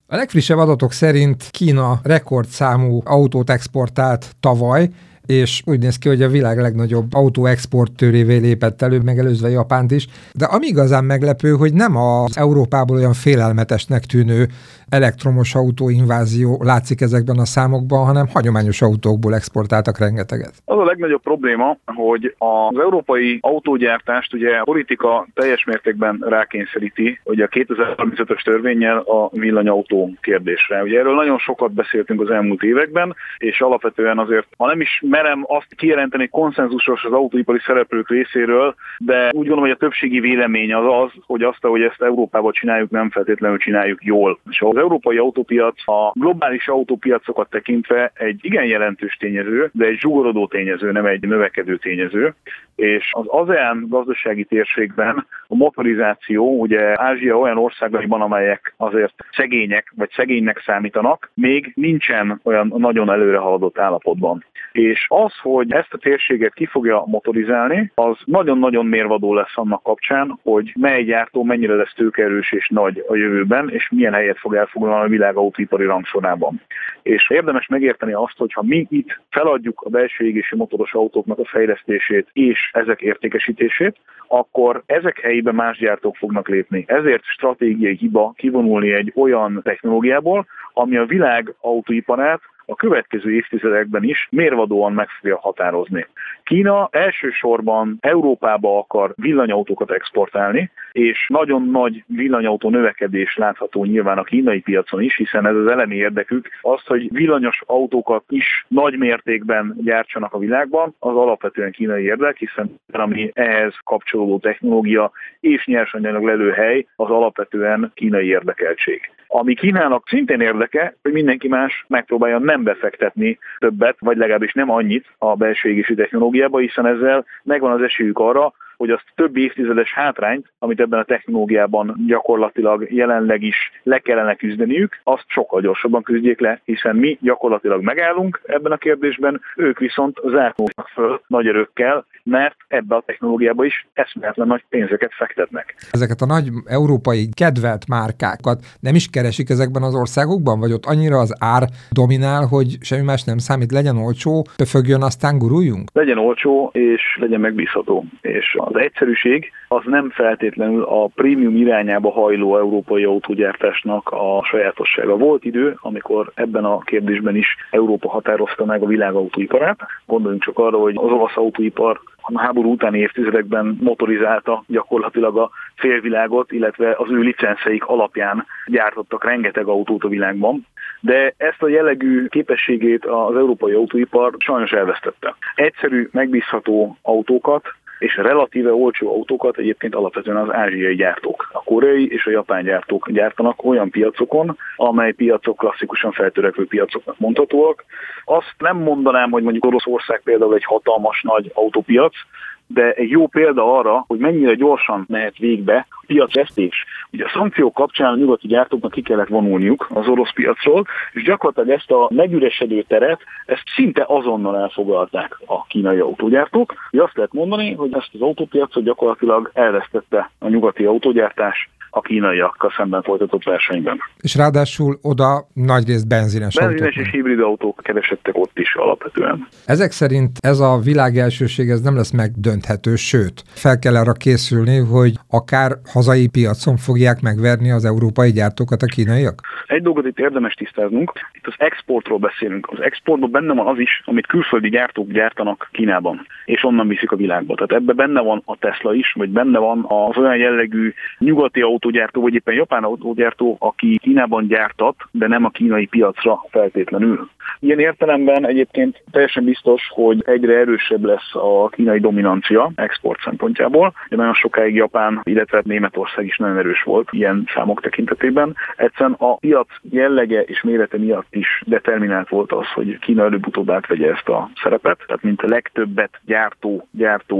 A legfrissebb adatok szerint Kína rekordszámú autót exportált tavaly, és úgy néz ki, hogy a világ legnagyobb autóexportőrévé lépett elő, megelőzve Japánt is. De ami igazán meglepő, hogy nem az Európából olyan félelmetesnek tűnő elektromos autóinvázió látszik ezekben a számokban, hanem hagyományos autókból exportáltak rengeteget. Az a legnagyobb probléma, hogy az európai autógyártást ugye a politika teljes mértékben rákényszeríti, hogy a 2035-ös törvénnyel a villanyautó kérdésre. Ugye erről nagyon sokat beszéltünk az elmúlt években, és alapvetően azért, ha nem is merem azt kijelenteni konszenzusos az autóipari szereplők részéről, de úgy gondolom, hogy a többségi vélemény az, hogy azt, ahogy ezt Európában csináljuk, nem feltétlenül csináljuk jól. És az európai autópiac a globális autópiacokat tekintve egy igen jelentős tényező, de egy zsugorodó tényező, nem egy növekedő tényező. És az ASEAN gazdasági térségben a motorizáció, ugye Ázsia olyan országaiban, amelyek azért szegények, vagy szegénynek számítanak, még nincsen olyan nagyon előre haladott állapotban. És az, hogy ezt a térséget ki fogja motorizálni, az nagyon-nagyon mérvadó lesz annak kapcsán, hogy mely gyártó mennyire lesz tőkeerős és nagy a jövőben, és milyen helyet fog elfoglalni a világ autóipari rangsorában. És érdemes megérteni azt, hogy ha mi itt feladjuk a belső égési motoros autóknak a fejlesztését és ezek értékesítését, akkor ezek helyébe más gyártók fognak lépni. Ezért stratégiai hiba kivonulni egy olyan technológiából, ami a világ autóiparát a következő évtizedekben is mérvadóan meg fogja határozni. Kína elsősorban Európába akar villanyautókat exportálni, és nagyon nagy villanyautó növekedés látható nyilván a kínai piacon is, hiszen ez az elemi érdekük. Az, hogy villanyos autókat is nagy mértékben gyártsanak a világban, az alapvetően kínai érdek, hiszen ami ehhez kapcsolódó technológia és nyersanyag lelőhely, az alapvetően kínai érdekeltség. Ami Kínának szintén érdeke, hogy mindenki más megpróbálja nem befektetni többet, vagy legalábbis nem annyit a belső égési technológiába, hiszen ezzel megvan az esélyük arra, hogy azt több évtizedes hátrányt, amit ebben a technológiában gyakorlatilag jelenleg is le kellene küzdeniük, azt sokkal gyorsabban küzdjék le, hiszen mi gyakorlatilag megállunk ebben a kérdésben, ők viszont zárkóznak föl nagy erőkkel, mert ebbe a technológiába is eszméletlen nagy pénzeket fektetnek. Ezeket a nagy európai kedvelt márkákat nem is keresik ezekben az országokban, vagy ott annyira az ár dominál, hogy semmi más nem számít, legyen olcsó, pöfögjön, aztán guruljunk? Legyen olcsó, és legyen megbízható. És az egyszerűség az nem feltétlenül a prémium irányába hajló európai autógyártásnak a sajátossága. Volt idő, amikor ebben a kérdésben is Európa határozta meg a világ autóiparát. Gondoljunk csak arra, hogy az olasz autóipar a háború utáni évtizedekben motorizálta gyakorlatilag a félvilágot, illetve az ő licenszeik alapján gyártottak rengeteg autót a világban. De ezt a jellegű képességét az európai autóipar sajnos elvesztette. Egyszerű, megbízható autókat és relatíve olcsó autókat egyébként alapvetően az ázsiai gyártók, a koreai és a japán gyártók gyártanak olyan piacokon, amely piacok klasszikusan feltörekvő piacoknak mondhatóak. Azt nem mondanám, hogy mondjuk Oroszország például egy hatalmas nagy autópiac, de egy jó példa arra, hogy mennyire gyorsan mehet végbe a piacvesztés. Ugye a szankciók kapcsán a nyugati gyártóknak ki kellett vonulniuk az orosz piacról, és gyakorlatilag ezt a megüresedő teret, ezt szinte azonnal elfoglalták a kínai autógyártók. Ugye azt lehet mondani, hogy ezt az autópiacot gyakorlatilag elvesztette a nyugati autógyártás a kínaiakkal szemben folytatott versenyben. És ráadásul oda nagyrészt benzines autók. Benzines és hibrid autók keresettek ott is alapvetően. Ezek szerint ez a világelsőség ez nem lesz megdönthető, sőt, fel kell arra készülni, hogy akár hazai piacon fogják megverni az európai gyártókat a kínaiak? Egy dolgot itt érdemes tisztáznunk, itt az exportról beszélünk. Az exportban benne van az is, amit külföldi gyártók gyártanak Kínában, és onnan viszik a világba. Tehát ebben benne van a Tesla is, vagy benne van az olyan jellegű nyugati autógyártó, vagy éppen japán autógyártó, aki Kínában gyártat, de nem a kínai piacra feltétlenül. Ilyen értelemben egyébként teljesen biztos, hogy egyre erősebb lesz a kínai dominancia export szempontjából. Nagyon sokáig Japán, illetve Németország is nagyon erős volt ilyen számok tekintetében. Egyszerűen a piac jellege és mérete miatt is determinált volt az, hogy Kína előbb-utóbb átvegye ezt a szerepet. Tehát mint a legtöbbet gyártó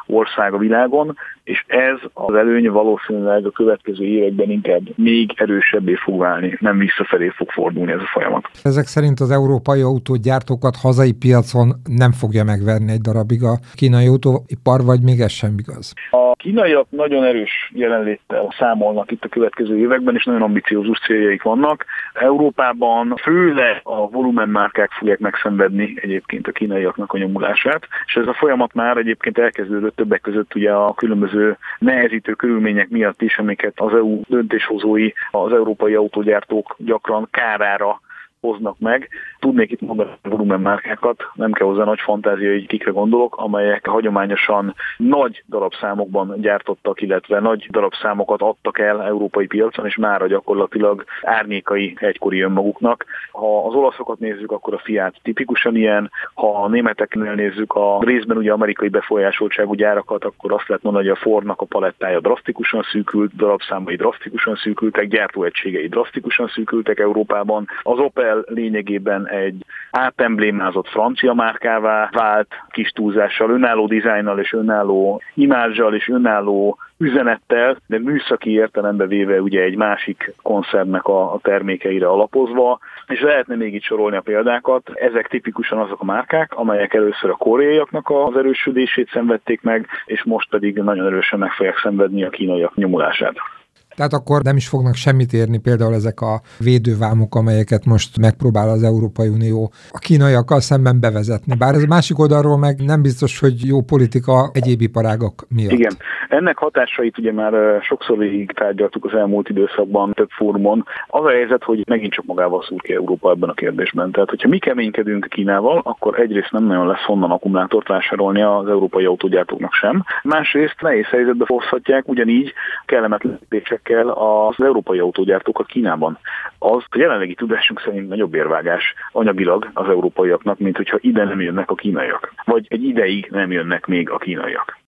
ország a világon, és ez az előny valószínűleg a következő években inkább még erősebbé fog válni, nem visszafelé fog fordulni ez a folyamat. Ezek szerint az európai autógyártókat hazai piacon nem fogja megverni egy darabig a kínai autóipar, vagy még ez sem igaz? A kínaiak nagyon erős jelenléttel számolnak itt a következő években, és nagyon ambiciózus céljaik vannak. Európában főleg a volumenmárkák fogják megszenvedni egyébként a kínaiaknak a nyomulását, és ez a folyamat már egyébként elkezdődött többek között ugye a különböző nehezítő körülmények miatt is, amiket az EU döntéshozói, az európai autógyártók gyakran kárára hoznak meg. Tudnék itt mondani volumenmárkákat, nem kell hozzá nagy fantázia, hogy kikre gondolok, amelyek hagyományosan nagy darabszámokban gyártottak, illetve nagy darabszámokat adtak el európai piacon, és mára gyakorlatilag árnyékai egykori önmaguknak. Ha az olaszokat nézzük, akkor a Fiat tipikusan ilyen, ha a németeknél nézzük a részben ugye amerikai befolyásoltságú gyárakat, akkor azt lehet mondani, hogy a Fordnak a palettája drasztikusan szűkült, darabszámai drasztikusan szűkültek, gyártóegységei drasztikusan szűkültek Európában. Az Opel lényegében egy átemblémázott francia márkává vált, kis túlzással, önálló dizájnnal és önálló imázsal és önálló üzenettel, de műszaki értelembe véve ugye egy másik koncernnek a termékeire alapozva, és lehetne még itt sorolni a példákat. Ezek tipikusan azok a márkák, amelyek először a koreaiaknak az erősödését szenvedték meg, és most pedig nagyon erősen meg fogják szenvedni a kínaiak nyomulását. Tehát akkor nem is fognak semmit érni például ezek a védővámok, amelyeket most megpróbál az Európai Unió a kínaiakkal szemben bevezetni. Bár ez a másik oldalról meg nem biztos, hogy jó politika egyéb iparágak miatt. Igen. Ennek hatásait ugye már sokszor végig tárgyaltuk az elmúlt időszakban, több fórumon. Az a helyzet, hogy megint csak magával szúr ki Európa ebben a kérdésben. Tehát, hogyha mi keménykedünk Kínával, akkor egyrészt nem nagyon lesz honnan akkumulátort vásárolni az európai autógyártóknak sem. Másrészt nehéz helyzetbe hozhatják ugyanígy kellemetlen lépésekkel az európai autógyártókat Kínában. Az a jelenlegi tudásunk szerint nagyobb érvágás anyagilag az európaiaknak, mint hogyha ide nem jönnek a kínaiak. Vagy egy ideig nem jönnek még a kínaiak.